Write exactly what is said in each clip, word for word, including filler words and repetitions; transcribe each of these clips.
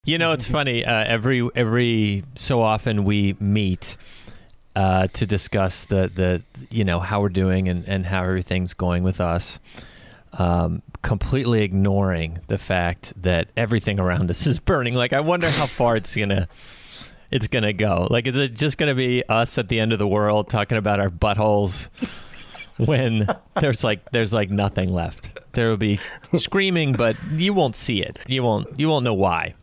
You know, it's funny. Uh, every every so often we meet uh, to discuss the, the you know how we're doing and, and how everything's going with us, um, completely ignoring the fact that everything around us is burning. Like, I wonder how far it's gonna it's gonna go. Like, is it just gonna be us at the end of the world talking about our buttholes when there's like there's like nothing left? There will be screaming, but you won't see it. You won't you won't know why.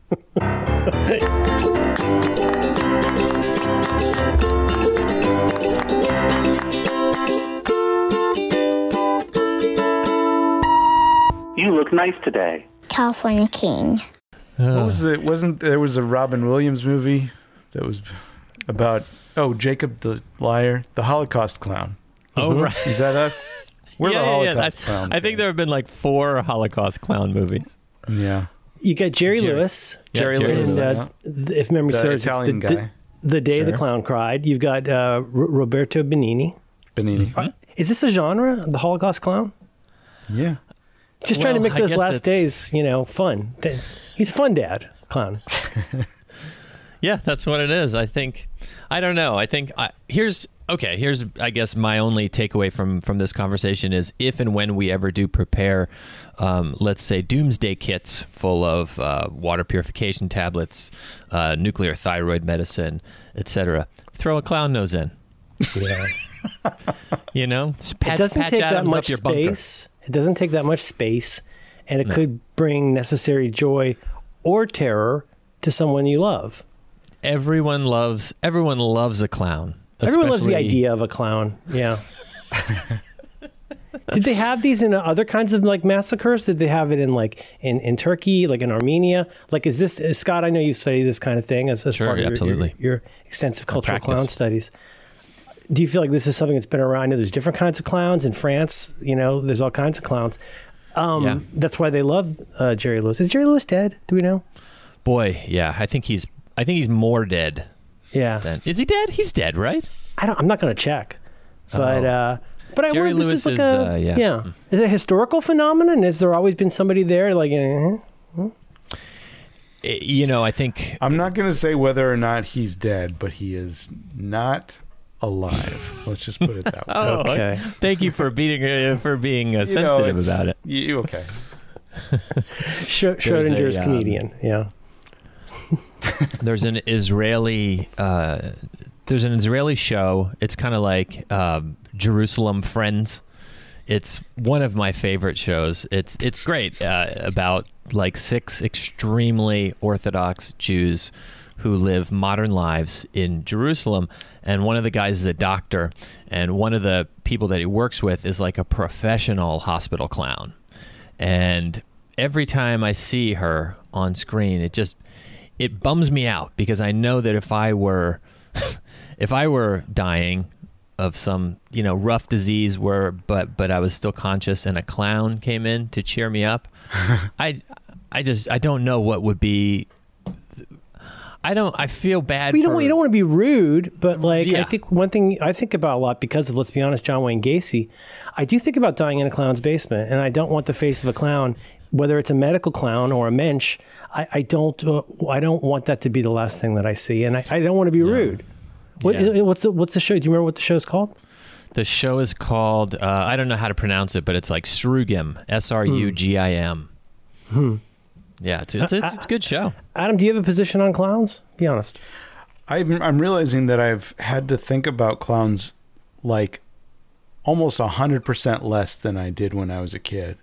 You look nice today. California King. What was it? Wasn't there was a Robin Williams movie that was about oh Jacob the Liar, the Holocaust clown. Oh, right. Is that us? We're yeah, the yeah, Holocaust yeah. clown. I think there have been like four Holocaust clown movies. Yeah. You got Jerry, Jerry. Lewis. Yeah, Jerry Jerry Lewis. And uh, yeah. th- if memory The serves, Italian it's the, guy. the, the Day Sure. the Clown Cried. You've got uh, R- Roberto Benigni. Benini. Uh, Is this a genre, the Holocaust clown? Yeah. Just trying to Well, make I those guess last it's- days, you know, fun. Th- He's a fun dad, clown. Yeah, that's what it is. I think, I don't know. I think I, here's, okay, here's, I guess, my only takeaway from, from this conversation is if and when we ever do prepare, um, let's say, doomsday kits full of uh, water purification tablets, uh, nuclear thyroid medicine, et cetera, throw a clown nose in. Yeah. You know? Just patch, It doesn't patch take that Adams up much your bunker. space. It doesn't take that much space, and it No. could bring necessary joy or terror to someone you love. Everyone loves, everyone loves a clown. Everyone loves the especially- idea of a clown. Yeah. Did they have these in other kinds of like massacres? Did they have it in like in, in Turkey, like in Armenia? Like, is this is, Scott? I know you study this kind of thing as, as Sure, part of your- absolutely. Your, your extensive cultural practice. clown studies. Do you feel like this is something that's been around? I know there's different kinds of clowns in France. You know, there's all kinds of clowns. Um, Yeah. That's why they love uh, Jerry Lewis. Is Jerry Lewis dead? Do we know? Boy, yeah, I think he's, I think he's more dead Yeah. than, is he dead? He's dead, right? I don't. I'm not going to check, but Oh. uh, but I Jerry wonder. This Lewis is like is, a uh, yeah. Is it a historical phenomenon? Has there always been somebody there? Like, uh, I- You know, I think I'm not going to say whether or not he's dead, but he is not alive. Let's just put it that way. Oh, Okay. Thank you for being uh, for being uh, You know, sensitive it's- about it. You, okay. Sch- Schrodinger's a, um, comedian. Yeah. There's an Israeli uh, there's an Israeli show. It's kind of like um, Jerusalem Friends. It's one of my favorite shows. It's it's great uh, about like six extremely Orthodox Jews who live modern lives in Jerusalem, and one of the guys is a doctor, and one of the people that he works with is like a professional hospital clown. And every time I see her on screen, it just it bums me out because I know that if I were if I were dying of some, you know, rough disease where but but I was still conscious and a clown came in to cheer me up, I I just I don't know what would be I don't I feel bad Well, you for don't. You don't want to be rude, but like Yeah. I think one thing I think about a lot because of, let's be honest, John Wayne Gacy. I do think about dying in a clown's basement, and I don't want the face of a clown, whether it's a medical clown or a mensch. I, I don't. Uh, I don't want that to be the last thing that I see, and I, I don't want to be rude. What, Yeah. What's the, what's the show? Do you remember what the show's called? The show is called uh, I don't know how to pronounce it, but it's like Srugim, S R U G I M. Hmm. Yeah, it's it's, it's it's a good show. Adam, do you have a position on clowns? Be honest. I'm, I'm realizing that I've had to think about clowns like almost one hundred percent less than I did when I was a kid.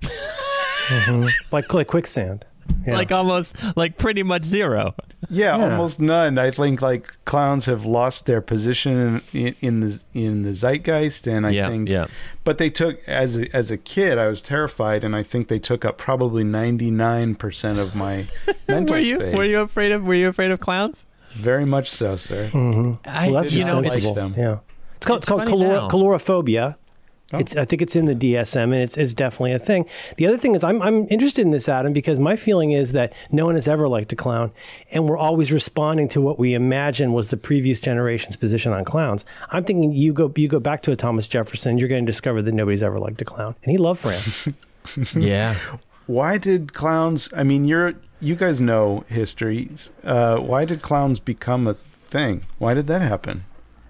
Like like quicksand. Yeah. Like almost like pretty much zero. Yeah, Yeah. almost none. I think like clowns have lost their position in, in the in the zeitgeist, and I Yeah, think, yeah. But they took as a, as a kid, I was terrified, and I think they took up probably ninety nine percent of my mental Were you space. were you afraid of were you afraid of clowns? Very much so, sir. I, Well, that's you just know, sensible. it's- them. Yeah, it's called It's it's, called funny calor- now. calorophobia. Oh. It's I think it's in the D S M, and it's it's definitely a thing. The other thing is I'm I'm interested in this, Adam, because my feeling is that no one has ever liked a clown, and we're always responding to what we imagine was the previous generation's position on clowns. I'm thinking you go you go back to a Thomas Jefferson, you're going to discover that nobody's ever liked a clown, and he loved France. yeah. why did clowns? I mean, you're you guys know histories. Uh, why did clowns become a thing? Why did that happen?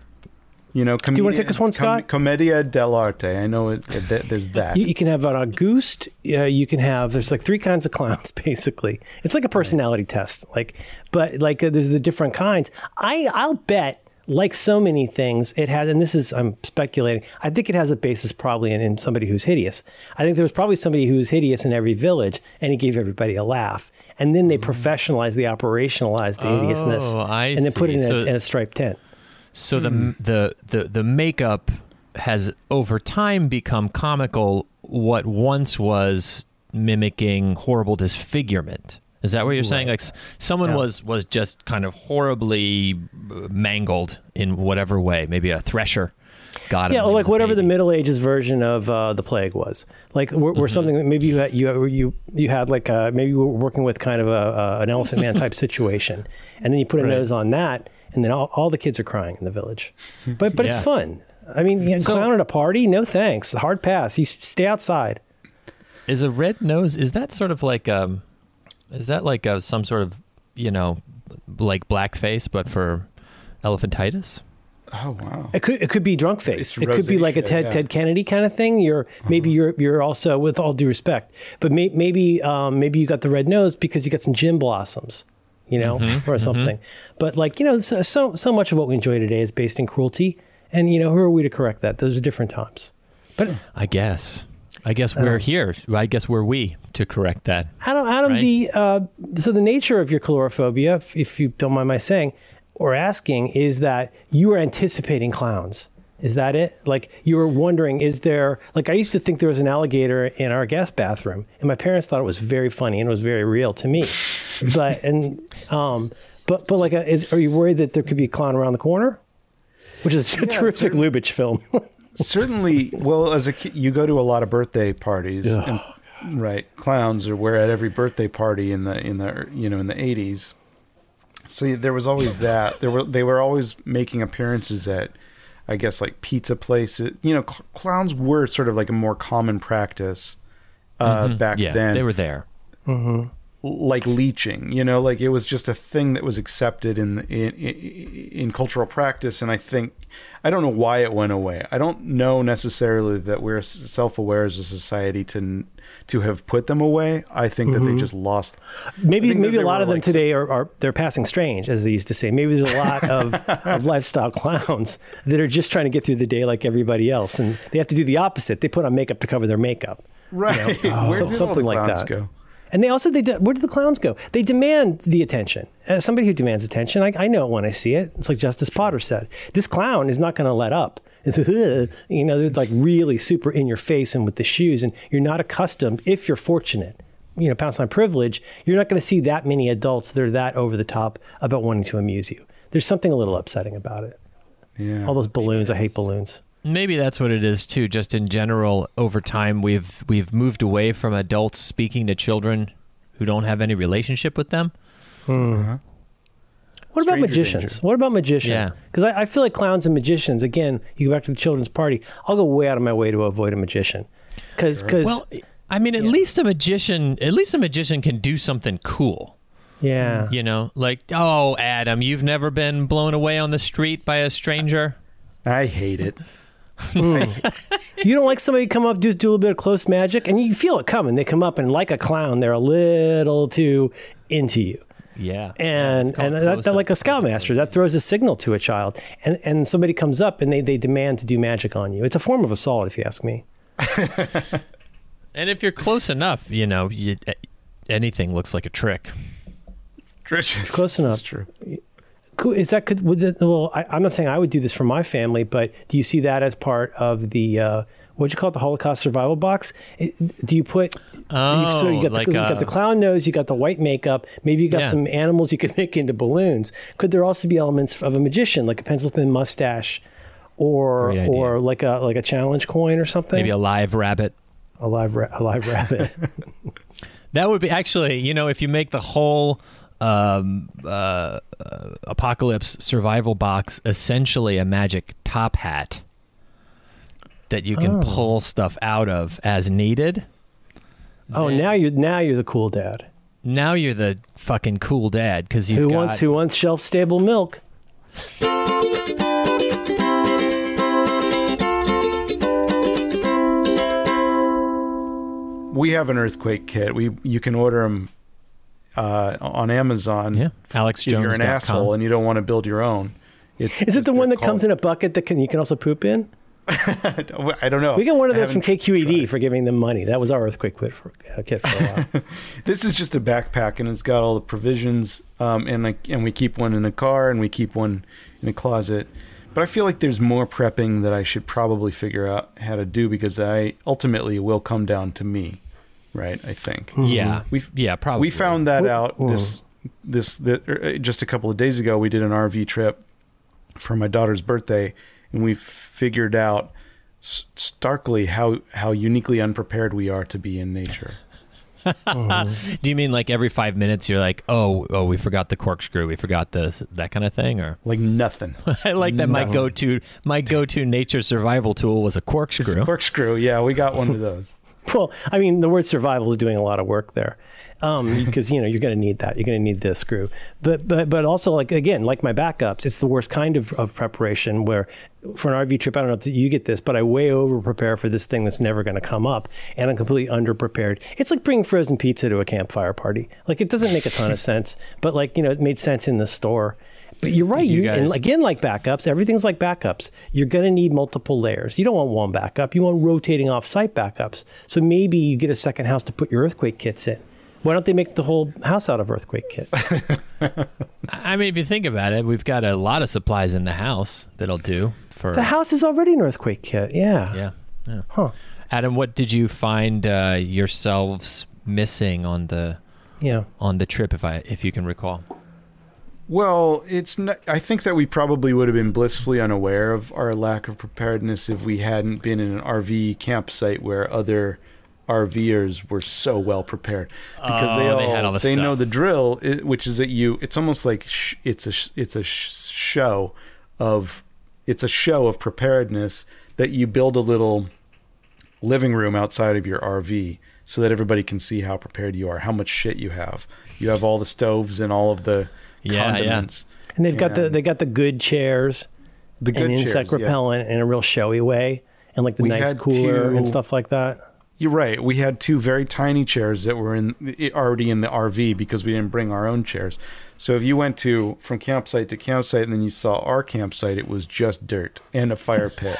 You know, do you want to take this one, Scott? Com- Commedia dell'arte. I know it, it, there's that. You, you can have an Auguste. Uh, you can have. There's like three kinds of clowns, basically. It's like a personality test. Like, but like uh, there's the different kinds. I I'll bet, like so many things, it has. And this is I'm speculating. I think it has a basis probably in, in somebody who's hideous. I think there was probably somebody who was hideous in every village, and he gave everybody a laugh. And then they professionalized, they operationalized the hideousness, Oh, I and then put it in, see. a, So- in a striped tent. So the, the the the makeup has over time become comical. What once was mimicking horrible disfigurement. Is that what you're saying? Like s- someone Yeah. was was just kind of horribly uh, mangled in whatever way. Maybe a thresher got him. Yeah, when he like was a whatever the baby. Middle Ages version of uh, the plague was. Like, where, where something that maybe you had, you you you had like uh, maybe you were working with kind of a, uh, an Elephant Man type situation, and then you put a Right. nose on that, and then all, all the kids are crying in the village. But but Yeah. it's fun. I mean, you know, So- clown at a party? No thanks. Hard pass. You stay outside. Is a red nose? Is that sort of like um? Is that like a, some sort of you know, like blackface but for elephantitis? Oh wow. It could it could be drunk face. It's It could be like a rosacea, Ted yeah. Ted Kennedy kind of thing. You're maybe you're you're also, with all due respect, but may, maybe um, maybe you got the red nose because you got some gin blossoms, you know, or something. But like you know, so, so so much of what we enjoy today is based in cruelty, and you know, who are we to correct that? Those are different times. But I guess. I guess we're here. I guess we're we to correct that. Adam, Adam, Right. the uh, so the nature of your chlorophobia, if, if you don't mind my saying or asking, is that you are anticipating clowns. Is that it? Like you were wondering, is there? Like I used to think there was an alligator in our guest bathroom, and my parents thought it was very funny and it was very real to me. But and um, but but like, a, is are you worried that there could be a clown around the corner? Which is a Yeah, terrific certainly. Lubitsch film. Certainly, well, as a kid, you go to a lot of birthday parties, and, right? Clowns are were at every birthday party in the in the you know in the eighties. So there was always that. There were they were always making appearances at, I guess, like pizza places. You know, cl- clowns were sort of like a more common practice uh, back Yeah, then. they were there. Like leeching, you know, like it was just a thing that was accepted in, in in in cultural practice. And I think I don't know why it went away. I don't know necessarily that we're self-aware as a society to to have put them away. I think that they just lost. Maybe think that maybe a they lot were of them like- today are, are they're passing strange, as they used to say. Maybe there's a lot of, of lifestyle clowns that are just trying to get through the day like everybody else, and they have to do the opposite. They put on makeup to cover their makeup, Right. Oh, Where so- did all something the like clowns that. go? And they also they de- where do the clowns go? They demand the attention. As somebody who demands attention, I, I know it when I see it. It's like Justice Potter said. This clown is not going to let up. You know, they're like really super in your face and with the shoes, and you're not accustomed. If you're fortunate, you know, pounce on privilege, you're not going to see that many adults that are that over the top about wanting to amuse you. There's something a little upsetting about it. Yeah. All those balloons, I hate balloons. Maybe that's what it is too. Just in general, over time, we've we've moved away from adults speaking to children who don't have any relationship with them. What about Stranger magicians? danger. What about magicians? Yeah. Because I, I feel like clowns and magicians, again, you go back to the children's party, I'll go way out of my way to avoid a magician. Because, Well, I mean, at least a magician, at least a magician can do something cool. yeah. You know, like, oh, Adam, you've never been blown away on the street by a stranger. I hate it. You don't like somebody to come up, do, do a little bit of close magic, and you feel it coming. They come up, and like a clown, they're a little too into you. Yeah, And it's called and that, that, close-up like a scoutmaster, that throws a signal to a child. And, and somebody comes up, and they, they demand to do magic on you. It's a form of assault, if you ask me. And if you're close enough, you know, you, anything looks like a trick. Close enough. That's true. Cool. Is that could? Would that, well, I, I'm not saying I would do this for my family, but do you see that as part of the uh, what'd you call it, the Holocaust survival box? It, do you put? Oh, you, so you got, like the, you a- got the clown nose, you got the white makeup. Maybe you got Yeah. some animals you could make into balloons. Could there also be elements of a magician, like a pencil thin mustache, or Great idea. or like a like a challenge coin or something? Maybe a live rabbit. a live ra- a live rabbit. That would be actually, you know, if you make the whole um, uh, uh, apocalypse survival box essentially a magic top hat that you can Oh. pull stuff out of as needed. Oh, then- now you now you're the cool dad. Now you're the fucking cool dad because you've Who got... wants who wants shelf stable milk? We have an earthquake kit. We you can order them uh, on Amazon. Yeah, alex if you're jones an dot com. asshole and you don't want to build your own. It's, Is it the one that called, comes in a bucket that can you can also poop in? I don't know. We got one of I those from haven't K Q E D tried. for giving them money. That was our earthquake kit for, uh, kit for a while. This is just a backpack, and it's got all the provisions. Um, and like, and we keep one in the car, and we keep one in a closet. But I feel like there's more prepping that I should probably figure out how to do because I ultimately it will come down to me, right? I think. Yeah, We yeah, probably. we found that Whoa, out whoa. this this the, er, just a couple of days ago. We did an R V trip for my daughter's birthday, and we figured out s- starkly how how uniquely unprepared we are to be in nature. Do you mean like every five minutes you're like, oh, oh, we forgot the corkscrew, we forgot this, that kind of thing, or? Like nothing. I like that. My go-to, my go-to nature survival tool was a It's corkscrew. a corkscrew. Yeah, we got one of those. Well, I mean, the word survival is doing a lot of work there, um, because you know you're going to need that. You're going to need the screw, but but but also like again, like my backups, it's the worst kind of, of preparation. Where for an R V trip, I don't know if you get this, but I way over prepare for this thing that's never going to come up, and I'm completely under prepared. It's like bringing frozen pizza to a campfire party. Like it doesn't make a ton of sense, but like you know, it made sense in the store. But you're right. You You, and guys- again, like backups, everything's like backups. You're going to need multiple layers. You don't want one backup. You want rotating off-site backups. So maybe you get a second house to put your earthquake kits in. Why don't they make the whole house out of earthquake kit? I mean, if you think about it, we've got a lot of supplies in the house that'll do for. The house is already an earthquake kit. Yeah. Yeah, yeah. Huh. Adam, what did you find uh, yourselves missing on the Yeah. on the trip, if I if you can recall? Well, it's not, I think that we probably would have been blissfully unaware of our lack of preparedness if we hadn't been in an R V campsite where other RVers were so well prepared because Oh, they all they had all the they know stuff. the drill, i- which is that you. It's almost like sh- it's a sh- it's a sh- show of it's a show of preparedness that you build a little living room outside of your R V so that everybody can see how prepared you are, how much shit you have. You have all the stoves and all of the Yeah, yeah. condiments. And they've got the And- they got the good chairs, The good and insect chairs, yeah. repellent in a real showy way, and like the We nice had cooler and two- stuff like that. You're right. We had two very tiny chairs that were in i- already in the R V because we didn't bring our own chairs. So if you went to from campsite to campsite and then you saw our campsite, it was just dirt and a fire pit.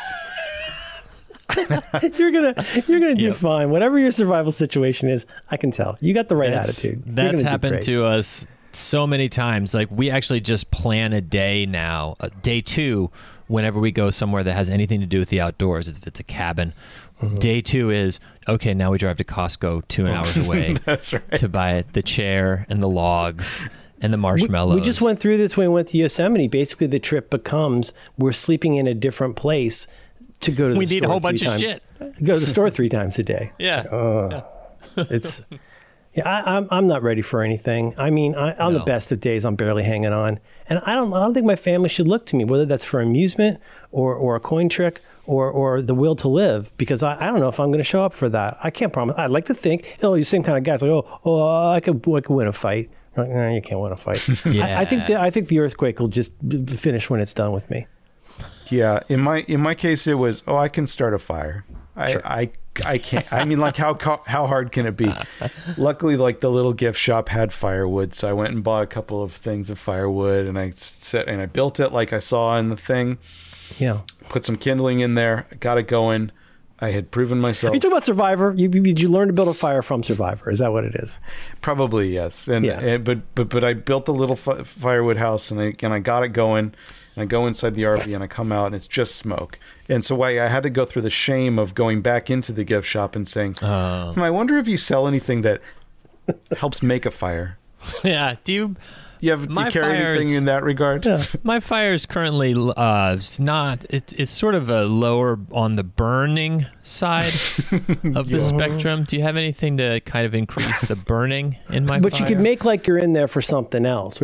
You're gonna you're gonna do Yep. fine. Whatever your survival situation is, I can tell. You got the right That's- attitude. You're That's gonna do happened great. to us so many times. Like we actually just plan a day now, uh, day two, whenever we go somewhere that has anything to do with the outdoors. If it's a cabin, Mm-hmm. day two is okay. Now we drive to Costco two hours away That's right. to buy the chair and the logs and the We- marshmallows. We just went through this when we went to Yosemite. Basically, the trip becomes we're sleeping in a different place to go to We the need a store whole three bunch of times. shit. Go to the store three times a day. Yeah. It's yeah. I, I'm I'm not ready for anything. I mean, I, on the No. best of days, I'm barely hanging on, and I don't I don't think my family should look to me, whether that's for amusement or or a coin trick. Or, or the will to live, because I, I don't know if I'm going to show up for that. I can't promise. I'd like to think, oh, you're the same kind of guys. Like, oh, oh, I could, I could win a fight. Like, no, you can't win a fight. I, I think the, I think the earthquake will just b- b- finish when it's done with me. Yeah, in my in my case, it was oh, I can start a fire. I Sure. I, I can't. I mean, like how co- how hard can it be? Luckily, like the little gift shop had firewood, so I went and bought a couple of things of firewood, and I set and I built it like I saw in the thing. Yeah. Put some kindling in there, got it going. I had proven myself. Are you talking about Survivor? You, you, did you learn to build a fire from Survivor? Is that what it is? Probably yes. And, Yeah. and but but but I built a little fi- firewood house, and I and I got it going. And I go inside the R V, and I come out, and it's just smoke. And so I, I had to go through the shame of going back into the gift shop and saying, Oh. "Hmm, I wonder if you sell anything that helps make a fire. Yeah. Do you? You have do My you carry fires- anything in that regard? Yeah. My fire is currently uh, it's not. It, it's sort of a lower on the burning side of the spectrum. Do you have anything to kind of increase the burning in my? But you fire? could make like you're in there for something else, where you go,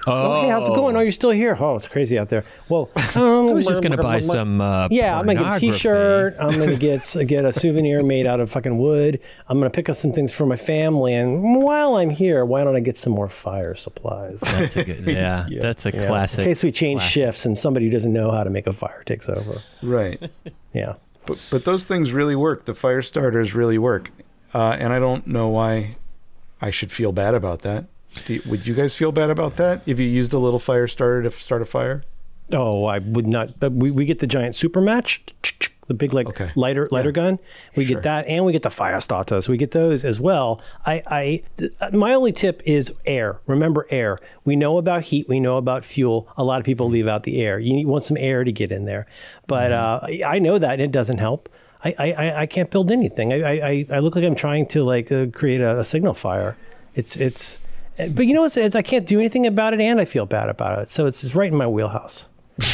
Oh, hey, how's it going? Oh, you're still here. Oh, it's crazy out there. Well, um, I was just gonna buy some. Uh, yeah, I'm gonna get a T-shirt. I'm gonna get get a souvenir made out of fucking wood. I'm gonna pick up some things for my family. And while I'm here, why don't I get some more fire supplies? That's a good, yeah, yeah, that's a yeah. classic. In case we change classic. shifts and somebody who doesn't know how to make a fire takes over. Right. Yeah. But but those things really work. The fire starters really work, uh, and I don't know why I should feel bad about that. Do you, would you guys feel bad about that if you used a little fire starter to start a fire? Oh, I would not. But we, we get the giant super match, the big like okay. lighter lighter yeah. gun. We sure. get that, and we get the fire starters. We get those as well. I, I th- my only tip is air. Remember air. We know about heat. We know about fuel. A lot of people leave out the air. You need, want some air to get in there. But mm-hmm. uh, I know that and it doesn't help. I, I, I can't build anything. I, I, I look like I'm trying to like uh, create a, a signal fire. It's it's. But you know what? It's, I can't do anything about it, and I feel bad about it. So it's, it's right in my wheelhouse.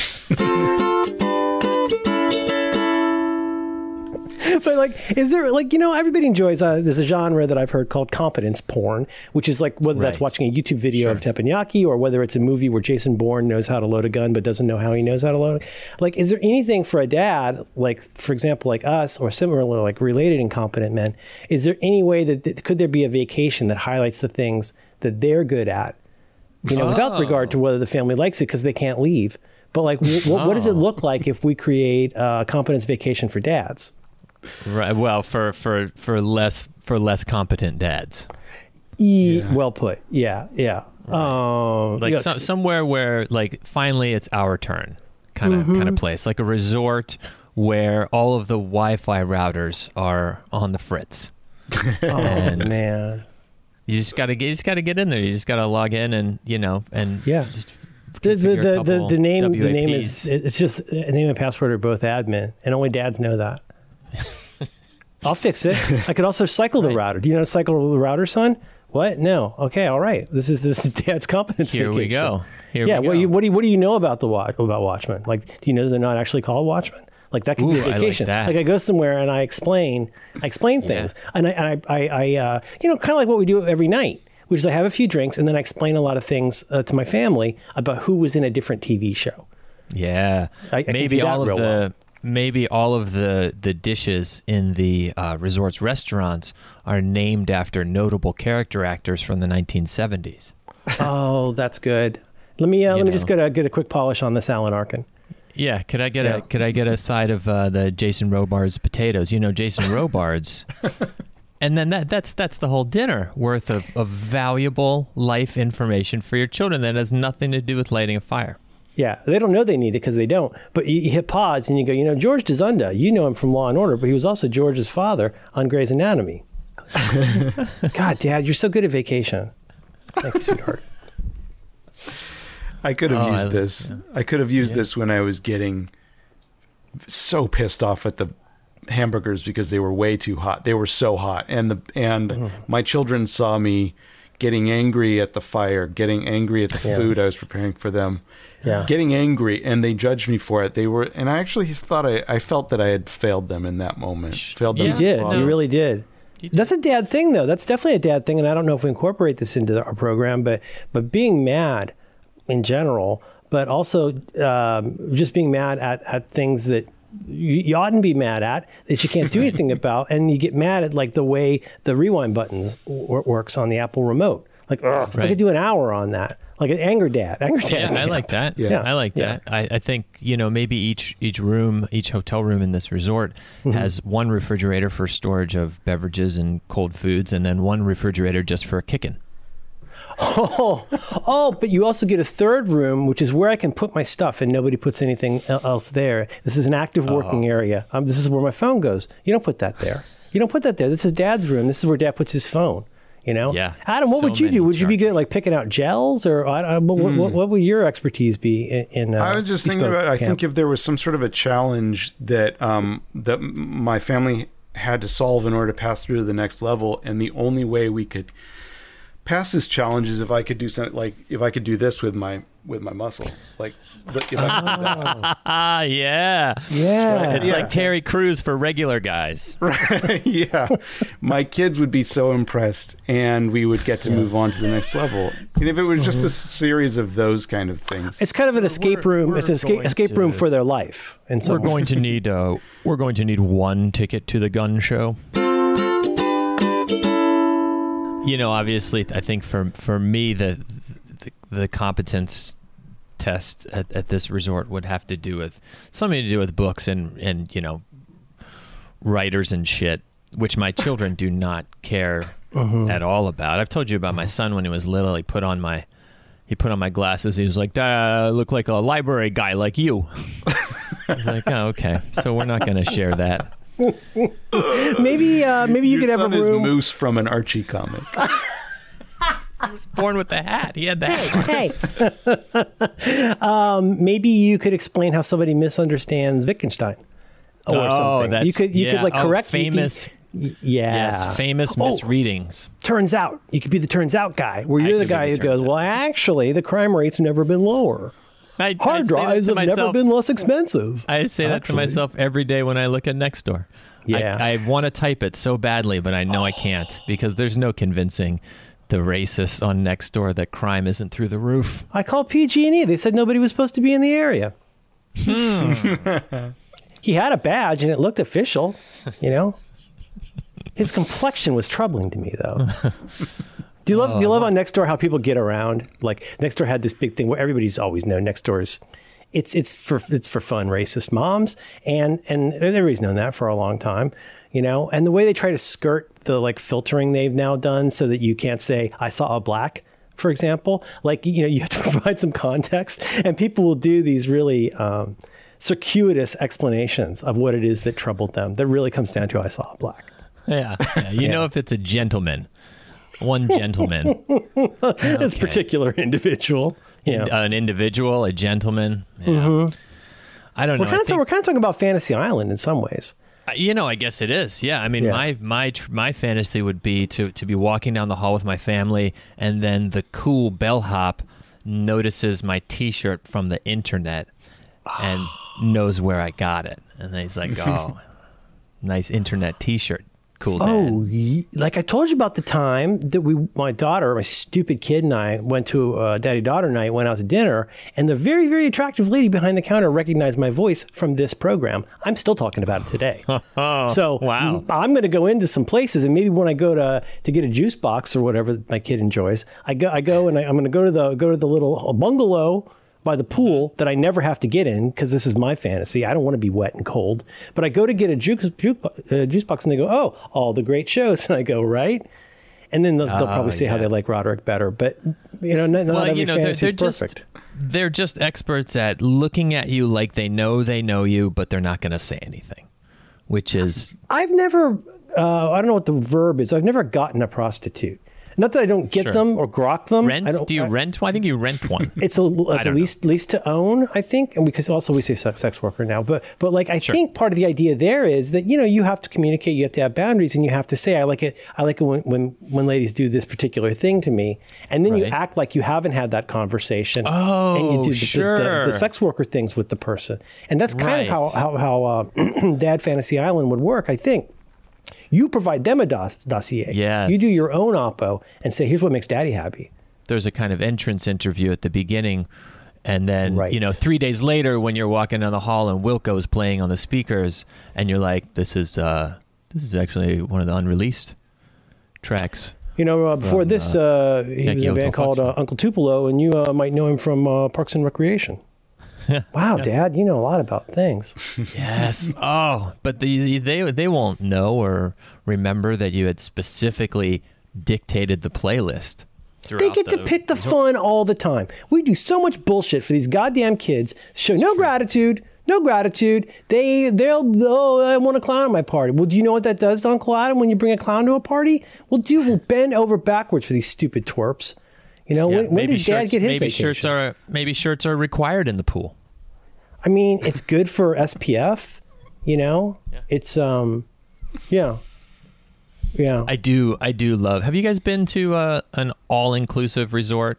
But like, is there like, you know, everybody enjoys, uh, there's a genre that I've heard called competence porn, which is like whether right. that's watching a YouTube video sure. of teppanyaki or whether it's a movie where Jason Bourne knows how to load a gun but doesn't know how he knows how to load it. Like, is there anything for a dad, like, for example, like us or similar, like related incompetent men, is there any way that, that could there be a vacation that highlights the things that they're good at, you know, oh. without regard to whether the family likes it because they can't leave? But like, w- oh. what does it look like if we create a competence vacation for dads? Right. Well, for, for, for less for less competent dads. Yeah. Well put. Yeah. Yeah. Right. Um, like yeah. so, somewhere where like finally it's our turn, kind of mm-hmm. kind of place, like a resort where all of the Wi-Fi routers are on the fritz. Oh man. You just gotta get. You just gotta get in there. You just gotta log in, and you know, and yeah. Just the the the, the, the name W A Ps. the name is it's just the name and password are both admin, and only dads know that. I'll fix it. I could also cycle the right. router. Do you know how to cycle the router, son? What? No. Okay. All right. This is this is dad's competence Here vacation. we go. Here yeah. we go. What, you, what do you what do you know about the watch about Watchmen? Like, do you know that they're not actually called Watchmen? Like that could Ooh, be a vacation. I like, that. like I go somewhere and I explain, I explain things, yeah. and I, and I, I, I uh, you know, kind of like what we do every night, which is I have a few drinks and then I explain a lot of things uh, to my family about who was in a different T V show. Yeah, I, I maybe all of the well. maybe all of the the dishes in the uh, resorts restaurants are named after notable character actors from the nineteen seventies. Oh, that's good. Let me uh, let know. me just get a get a quick polish on this Alan Arkin. Yeah, could I get yeah. a could I get a side of uh, the Jason Robards potatoes? You know, Jason Robards, and then that that's that's the whole dinner worth of, of valuable life information for your children that has nothing to do with lighting a fire. Yeah, they don't know they need it because they don't. But you, you hit pause and you go, you know, George DeZunda, you know him from Law and Order, but he was also George's father on Grey's Anatomy. God, Dad, you're so good at vacation. Thank you, sweetheart. I could have oh, used I, this. yeah. I could have used yeah. this when I was getting so pissed off at the hamburgers because they were way too hot. They were so hot, and the and mm. my children saw me getting angry at the fire, getting angry at the yeah. food I was preparing for them, yeah. getting angry, and they judged me for it. They were, and I actually thought I, I felt that I had failed them in that moment. Failed them. You did. No. You really did. That's a dad thing, though. That's definitely a dad thing, and I don't know if we incorporate this into our program, but but being mad in general, but also um, just being mad at, at things that you, you oughtn't be mad at, that you can't do anything about, and you get mad at like the way the rewind buttons w- works on the Apple remote. Like, ugh, right. I could do an hour on that. Like an anger dad. Anger dad. Yeah, I like that. Yeah. yeah. I like yeah. that. I, I think, you know, maybe each each room, each hotel room in this resort mm-hmm. has one refrigerator for storage of beverages and cold foods, and then one refrigerator just for kicking. Oh, oh, but you also get a third room, which is where I can put my stuff and nobody puts anything else there. This is an active working oh. area. Um, this is where my phone goes. You don't put that there. You don't put that there. This is Dad's room. This is where Dad puts his phone. You know, yeah. Adam, what so would you do? Would you be charges. good at like picking out gels, or I, I, what, mm. what, what would your expertise be in? in uh, I was just thinking about. I camp? think if there was some sort of a challenge that um, that my family had to solve in order to pass through to the next level, and the only way we could past this challenge is if I could do something like if I could do this with my with my muscle, like if I could do that. Ah, yeah, Yeah. It's Yeah. like Terry Crews for regular guys. Right? Yeah, my kids would be so impressed, and we would get to move on to the next level. And if it was just a series of those kind of things, It's kind of an escape we're- room. we're It's an escape, going escape room to- for their life. In some We're going ways. to need uh, we're going to need one ticket to the gun show. You know, obviously, I think for for me, the the, the competence test at, at this resort would have to do with something to do with books and and you know writers and shit, which my children do not care at all about. I've told you about my son when he was little. He put on my he put on my glasses. He was like, "Dad, I look like a library guy like you." I was like, "Oh, okay." So we're not going to share that. Maybe uh, maybe you your could have a son is room. Moose from an Archie comic. Born with the hat. He had the hat. Hey, um, maybe you could explain how somebody misunderstands Wittgenstein or Oh, something. that's- You could you could yeah. like Oh, correct you could- famous- y- yeah. Yes, famous Oh, misreadings. turns out you could be the turns out guy, where I you're the could be guy the who turns goes, out. "Well, actually, the crime rate's never been lower. I, I Hard say drives that have to never myself- been less expensive." I say that to Actually. myself every day when I look at Nextdoor. Yeah. I, I want to type it so badly, but I know I can't because there's no convincing the racists on Nextdoor that crime isn't through the roof. I called P G and E. They said nobody was supposed to be in the area. Hmm. He had a badge and it looked official, you know. His complexion was troubling to me, though. Do you love? Do you love on Nextdoor how people get around? Like Nextdoor had this big thing where everybody's always known Nextdoor's. It's it's for it's for fun racist moms, and and everybody's known that for a long time, you know. And the way they try to skirt the like filtering they've now done so that you can't say I saw a black, for example. Like you know you have to provide some context, and people will do these really um, circuitous explanations of what it is that troubled them. That really comes down to I saw a black. Yeah, yeah. you know if it's a gentleman, one gentleman, This Okay. particular individual. In- Yeah. an individual, a gentleman. Yeah. I don't know. We're I kind of think- we're kind of talking about Fantasy Island in some ways. Uh, You know, I guess it is. Yeah, I mean, Yeah. my my tr- my fantasy would be to to be walking down the hall with my family, and then the cool bellhop notices my T-shirt from the internet and knows where I got it, and then he's like, "Oh, nice internet T-shirt, cool dad." Oh, ye- like I told you about the time that we, my daughter, my stupid kid, and I went to uh, daddy-daughter night, went out to dinner, and the very, very attractive lady behind the counter recognized my voice from this program. I'm still talking about it today. So wow. I'm going to go into some places, and maybe when I go to to get a juice box or whatever my kid enjoys, I go, I go, and I, I'm going to go to the go to the little bungalow by the pool that I never have to get in because this is my fantasy. I don't want to be wet and cold. But I go to get a juice, juice, uh, juice box and they go, "Oh, all the great shows." And I go, "Right." And then they'll, they'll Oh, probably say how yeah. they like Roderick better. But, you know, not, not Well, every you know, they're, fantasy they're is just perfect. they're just experts at looking at you like they know they know you, but they're not going to say anything, which is I've never, uh, I don't know what the verb is. I've never gotten a prostitute. Not that I don't get Sure. them or grok them. rent. I don't, Do you I- rent? Well, I think you rent one. It's a, it's a don't lease lease to own, I think, and because also we say sex, sex worker now. But but like I think part of the idea there is that you know you have to communicate, you have to have boundaries, and you have to say I like it. I like it when when, when ladies do this particular thing to me, and then you Right. act like you haven't had that conversation. Oh, and you do the, the, sure. the, the sex worker things with the person, and that's kind of how Right. how how uh, Dad Fantasy Island would work, I think. You provide them a dos- dossier. Yes. You do your own oppo and say, here's what makes Daddy happy. There's a kind of entrance interview at the beginning, and then Right. you know three days later when you're walking down the hall and Wilco's playing on the speakers, and you're like, "This is uh, this is actually one of the unreleased tracks." You know, uh, before From, this, uh, he was in a Hotel band called uh, Foxtrot. Uncle Tupelo, and you uh, might know him from uh, Parks and Recreation. Wow, Dad, you know a lot about things. Yes. Oh, but the, they they won't know or remember that you had specifically dictated the playlist. They throughout get to pick the fun all the time. We do so much bullshit for these goddamn kids. Show no gratitude, no gratitude. They they'll oh I want a clown at my party. Well, do you know what that does to Uncle Adam when you bring a clown to a party? Well, dude, we'll bend over backwards for these stupid twerps. You know, Yeah, when, when maybe does Dad shirts, get his maybe vacation? shirts are maybe shirts are required in the pool. I mean, it's good for S P F. You know, it's um, yeah. Yeah. I do. I do love. Have you guys been to uh, an all-inclusive resort?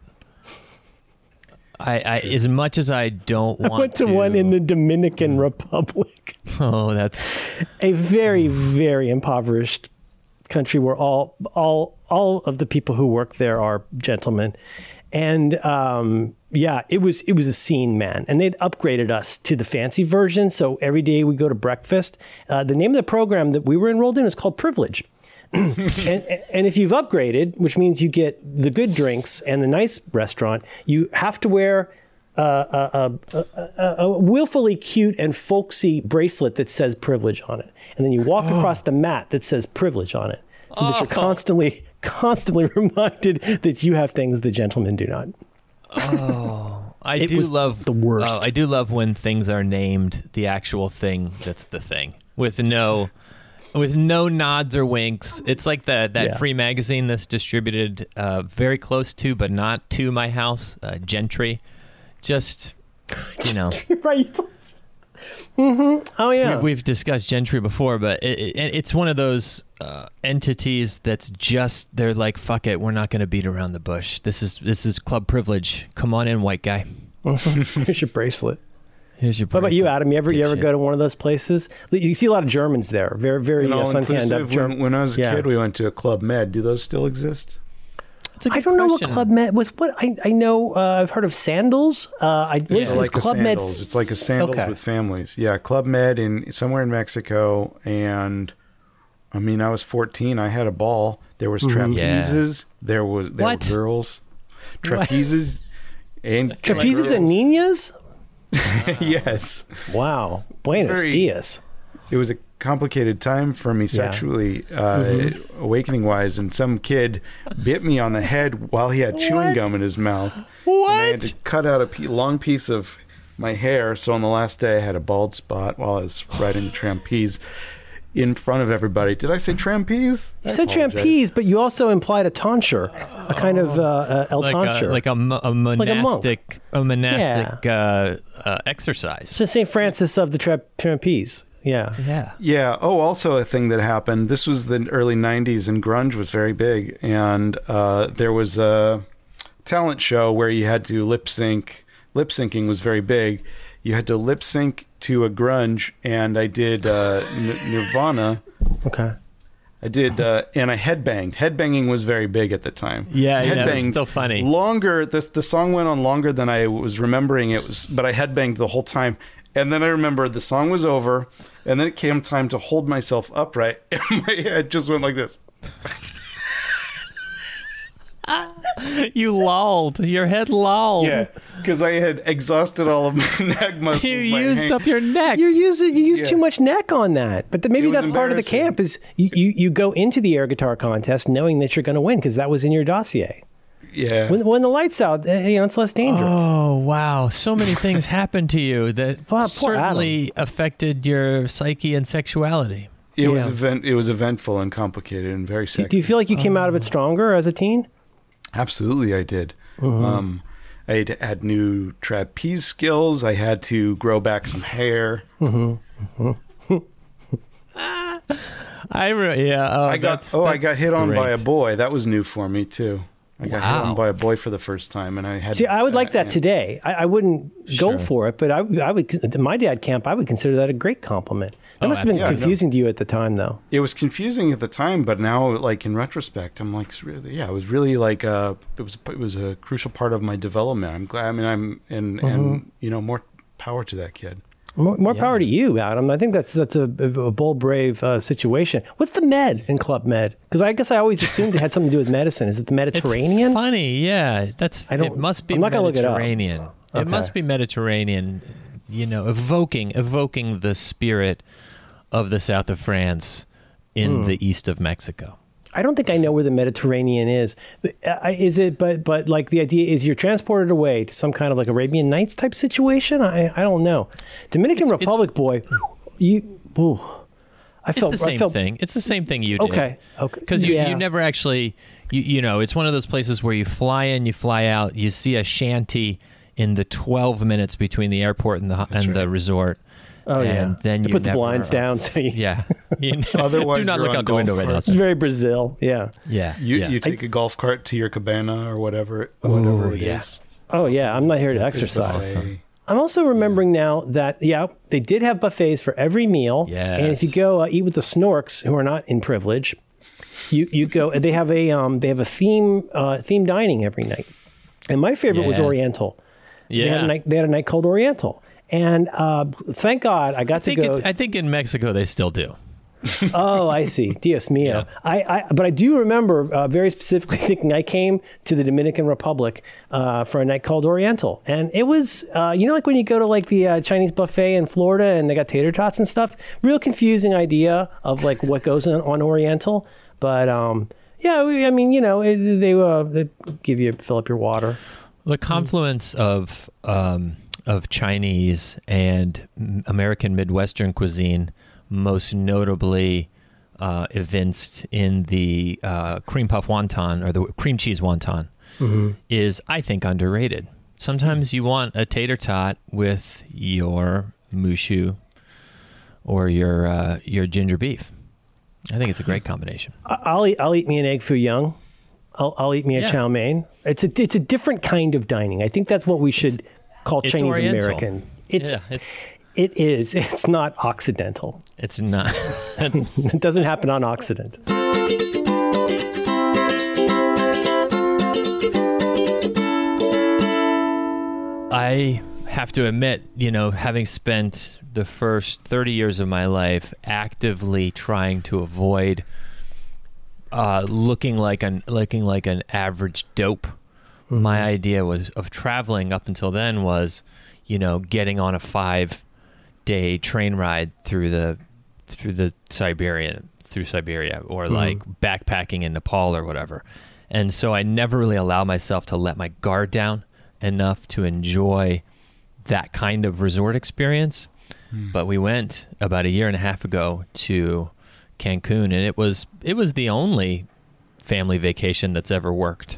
I, I as much as I don't want I went to, to one in the Dominican Republic. Oh, that's a very, very impoverished country where all all all of the people who work there are gentlemen. And um, yeah, it was it was a scene, man. And they'd upgraded us to the fancy version. So every day we go to breakfast. Uh, the name of the program that we were enrolled in is called Privilege. and, and if you've upgraded, which means you get the good drinks and the nice restaurant, you have to wear uh, a, a, a, a willfully cute and folksy bracelet that says privilege on it. And then you walk oh. across the mat that says privilege on it. So that you're constantly, constantly reminded that you have things the gentlemen do not. Oh, I it do was love the worst. Uh, I do love when things are named the actual thing that's the thing with no, with no nods or winks. It's like that that Yeah. free magazine that's distributed uh, very close to, but not to my house, uh, Gentry. Just, you know. Right. Mm-hmm. Oh, yeah. We, we've discussed Gentry before, but it, it, it's one of those uh, entities that's just, they're like, fuck it, we're not going to beat around the bush. This is this is club privilege. Come on in, white guy. Here's your bracelet. Here's your What about you, Adam? You ever you ever Dipshit. go to one of those places? You see a lot of Germans there. Very, very uh, sun-tanned up when, German. when I was a Yeah. kid, we went to a Club Med. Do those still exist? It's a good I don't know what question. Club Med was. What I I know. Uh, I've heard of Sandals. Uh, I what is It's this like Club a Med. sandals. It's like a sandals Okay. with families. Yeah, Club Med in somewhere in Mexico, and I mean, I was fourteen. I had a ball. There was trapezes. There was there What? were girls. Trapezes and Trapezes and Ninas? yes. Wow. Buenos Very- dias. It was a complicated time for me sexually, uh, awakening wise, and some kid bit me on the head while he had chewing What? gum in his mouth. What? And I had to cut out a pe- long piece of my hair. So on the last day, I had a bald spot while I was riding the trapeze in front of everybody. Did I say trapeze? You said trapeze, but you also implied a tonsure, a kind of uh, uh, El like tonsure. a, like a, mo- a Like a monk. monastic a, monastic uh, uh, exercise. It's the Saint Francis of the tra- trapeze. Yeah. Yeah. Yeah. Oh, also a thing that happened. This was the early nineties, and grunge was very big. And uh, there was a talent show where you had to lip sync. Lip syncing was very big. You had to lip sync to a grunge, and I did uh, N- Nirvana. Okay. I did, uh, and I headbanged. Headbanging was very big at the time. Yeah, yeah, that's Headbanged still funny. Longer. This the song went on longer than I was remembering it was, but I headbanged the whole time. And then I remember the song was over, and then it came time to hold myself upright, and my head just went like this. You lolled. Your head lolled. Yeah, because I had exhausted all of my neck muscles. You by used hang- up your neck. You use you use Yeah. too much neck on that, but then maybe It was that's part of the embarrassing. camp. Is you, you, you go into the air guitar contest knowing that you're going to win because that was in your dossier. Yeah. When, when the lights out, uh, you know it's less dangerous. Oh, wow. So many things happened to you that Poor- poor certainly affected your psyche and sexuality. It was Yeah. event. It was eventful and complicated and very do, sexy. do you feel like you came out of it stronger as a teen? Absolutely, I did. Um, I had, had new trapeze skills. I had to grow back some hair. I re- yeah. Oh, I got that's- oh, I that's got hit on by a great. boy. That was new for me too. I got hit Wow. on by a boy for the first time, and I had. See, I would like that uh, today. I, I wouldn't Sure. go for it, but I, I would. At my dad camp, I would consider that a great compliment. That Oh, must have been absolutely. confusing to you at the time, though. It was confusing at the time, but now, like in retrospect, I'm like, it's really, yeah, it was really like uh it was it was a crucial part of my development. I'm glad. I mean, I'm and and you know, more power to that kid. More, more Yeah. power to you, Adam. I think that's that's a, a bold, brave uh, situation. What's the Med in Club Med? Because I guess I always assumed it had something to do with medicine. Is it the Mediterranean? It's funny, yeah. That's. I don't- It must be I'm not gonna look it up. Mediterranean. It, Okay. must be Mediterranean. You know, evoking evoking the spirit of the south of France in Hmm. the east of Mexico. I don't think I know where the Mediterranean is. But, uh, is it? But but like the idea is you're transported away to some kind of like Arabian Nights type situation. I I don't know. Dominican It's- it's- Republic boy, you. Ooh, I It's felt the same I felt, thing. It's the same thing you did. Okay, okay. Because you, Yeah. you never actually, you, you know, it's one of those places where you fly in, you fly out, you see a shanty in the twelve minutes between the airport and the and the resort, Oh and yeah. Then you you put the never blinds are- down. So you, Yeah. You Otherwise, do not you're look on out the window golf right now. carts. it's sir. very Brazil. Yeah. Yeah. You yeah. you take a golf cart to your cabana or whatever whatever it is. yeah. Oh yeah. I'm not here to It's exercise. buffet. I'm also remembering now that, yeah, they did have buffets for every meal. Yes. And if you go uh, eat with the Snorks, who are not in privilege, you, you go, they have a, um, they have a theme, uh, theme dining every night. And my favorite was Yeah. Oriental. They had, Yeah. a night, they had a night called Oriental. And uh, thank God I got I to think, go. it's, I think in Mexico they still do. Oh, I see. Dios mio. Yeah. I, I, but I do remember uh, very specifically thinking I came to the Dominican Republic uh, for a night called Oriental. And it was, uh, you know, like when you go to like the uh, Chinese buffet in Florida and they got tater tots and stuff, real confusing idea of like what goes on, on Oriental. But um, yeah, we, I mean, you know, it, they, uh, they give you, fill up your water. The confluence of um, of Chinese and m- American Midwestern cuisine, most notably uh, evinced in the uh, cream puff wonton or the cream cheese wonton, Mm-hmm. is, I think, underrated. Sometimes you want a tater tot with your mushu or your uh, your ginger beef. I think it's a great combination. I- I'll eat, I'll eat me an egg foo young. I'll, I'll eat me a Yeah. chow mein. It's a, it's a different kind of dining. I think that's what we should call it's Chinese Oriental. American. It's, yeah, it's It is. It's not Occidental. it's not. It doesn't happen on Occident. I have to admit, you know, having spent the first thirty years of my life actively trying to avoid uh, looking like an looking like an average dope, my idea was of traveling up until then was, you know, getting on a five day train ride through the through the Siberia through Siberia or like backpacking in Nepal or whatever. And so I never really allowed myself to let my guard down enough to enjoy that kind of resort experience. But we went about a year and a half ago to Cancun, and it was it was the only family vacation that's ever worked.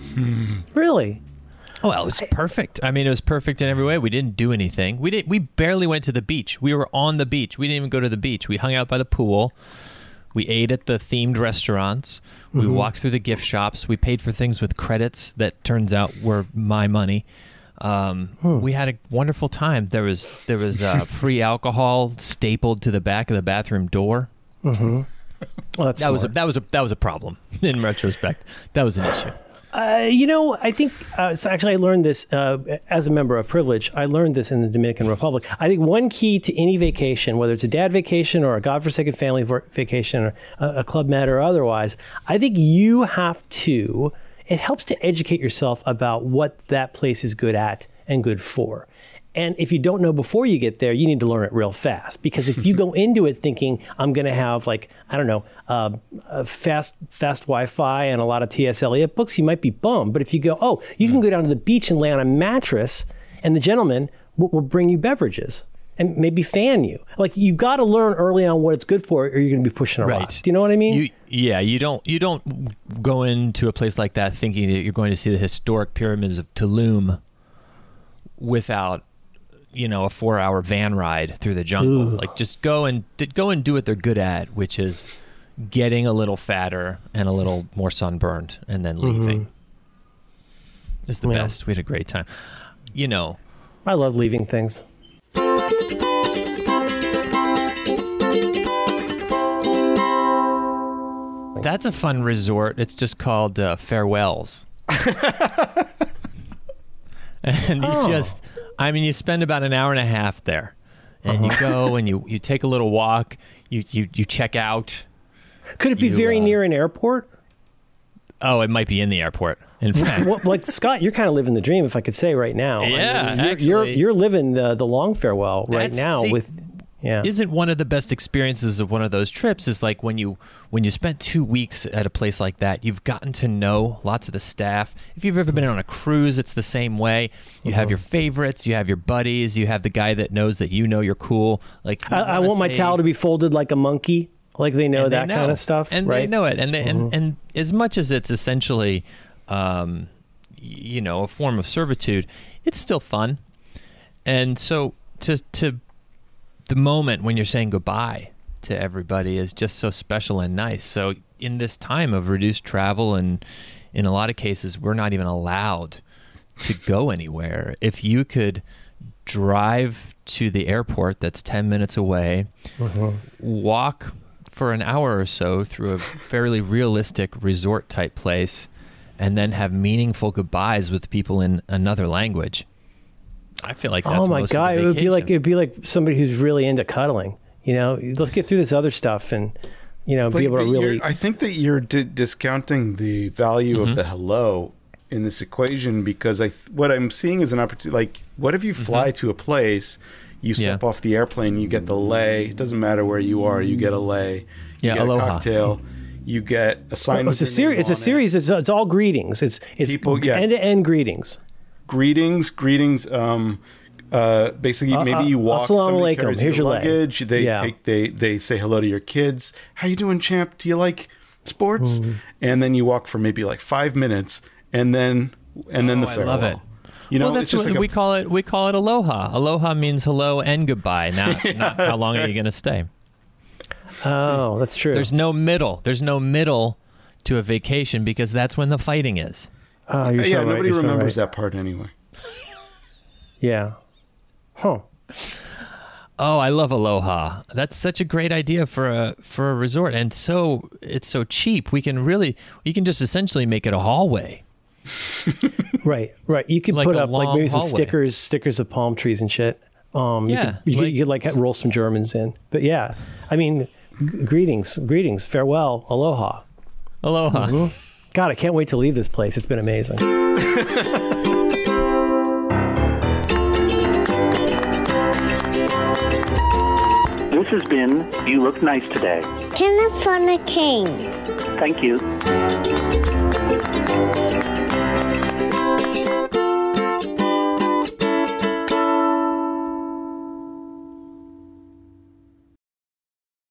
Really? Oh, well, it was perfect. I mean, it was perfect in every way. We didn't do anything. We didn't. We barely went to the beach. We were on the beach. We didn't even go to the beach. We hung out by the pool. We ate at the themed restaurants. We walked through the gift shops. We paid for things with credits that turns out were my money. Um, We had a wonderful time. There was there was uh, free alcohol stapled to the back of the bathroom door. Well, that's That was a, smart. that was a that was a problem in retrospect. That was an issue. Uh, you know, I think, uh, so actually I learned this uh, as a member of privilege. I learned this in the Dominican Republic. I think one key to any vacation, whether it's a dad vacation or a godforsaken family vo- vacation or a, a Club Med or otherwise, I think you have to, it helps to educate yourself about what that place is good at and good for. And if you don't know before you get there, you need to learn it real fast. Because if you go into it thinking, I'm going to have like, I don't know, uh, a fast fast Wi-Fi and a lot of T S Eliot books, you might be bummed. But if you go, oh, you can go down to the beach and lay on a mattress and the gentleman will, will bring you beverages and maybe fan you. Like you got to learn early on what it's good for or you're going to be pushing a Right. lot. Do you know what I mean? You, yeah, you don't you don't go into a place like that thinking that you're going to see the historic pyramids of Tulum without, you know, a four-hour van ride through the jungle. Ooh. Like, just go and go and do what they're good at, which is getting a little fatter and a little more sunburned, and then leaving. It's the Yeah. best. We had a great time. You know, I love leaving things. that's a fun resort. It's just called uh, Farewells. And you Oh. just, I mean, you spend about an hour and a half there, and you go and you, you take a little walk. You you you check out. Could it be You, very uh, near an airport? Oh, it might be in the airport. In fact, Well, like Scott, you're kind of living the dream, if I could say right now. I Yeah, mean, you're, actually. you're you're living the the long farewell right That's- now see, with, yeah. isn't one of the best experiences of one of those trips is like when you when you spent two weeks at a place like that, you've gotten to know lots of the staff. If you've ever been on a cruise, it's the same way. You have your favorites, you have your buddies, you have the guy that knows that you know you're cool. Like you I, I wanna want my say- towel to be folded like a monkey, like they know and they that kind know. of stuff, and right? they know it, and they, and and as much as it's essentially, um, y- you know, a form of servitude, it's still fun, and so to to the moment when you're saying goodbye to everybody is just so special and nice. So in this time of reduced travel, and in a lot of cases, we're not even allowed to go anywhere. If you could drive to the airport that's ten minutes away, uh-huh. walk for an hour or so through a fairly realistic resort type place, and then have meaningful goodbyes with people in another language, I feel like that's oh my most god, of the it would be like vacation. it'd be like somebody who's really into cuddling. You know, let's get through this other stuff and, you know, But- be able to but really. you're- I think that you're di- discounting the value Mm-hmm. of the hello in this equation, because I th- what I'm seeing is an opportunity. Like, what if you fly to a place, you step Yeah. off the airplane, you get the lay. It doesn't matter where you are, you get a lay. You Yeah, get aloha. a cocktail. You get a sign. Oh, it's a with your series. name It's a on it. series. It's, it's all greetings. It's it's People- yeah. end to end greetings. Greetings, greetings. Um, uh, basically, Uh, maybe uh, you walk. assalamu somebody alaikum, carries here's your your lay. luggage. They Yeah. take. They they say hello to your kids. How you doing, champ? Do you like sports? Mm-hmm. And then you walk for maybe like five minutes, and then and then Oh, the I farewell. love it. You know, well, that's it's just what like we a, call it. We call it aloha. Aloha means hello and goodbye. Not, not how long are you going to stay. Oh, that's true. There's no middle. There's no middle to a vacation, because that's when the fighting is. oh, you're yeah. so right. Nobody You're so remembers right. that part anyway. Yeah. Huh. Oh, I love aloha. That's such a great idea for a for a resort, and so it's so cheap. We can really, you can just essentially make it a hallway. Right, right. You could Like put a up like long maybe some hallway. stickers, stickers of palm trees and shit. Um, you Yeah, could, you, could, like- you could like roll some Germans in. But yeah, I mean, g- greetings, greetings, farewell, aloha. Aloha. Mm-hmm. God, I can't wait to leave this place. It's been amazing. This has been You Look Nice Today. Telephone King. Thank you.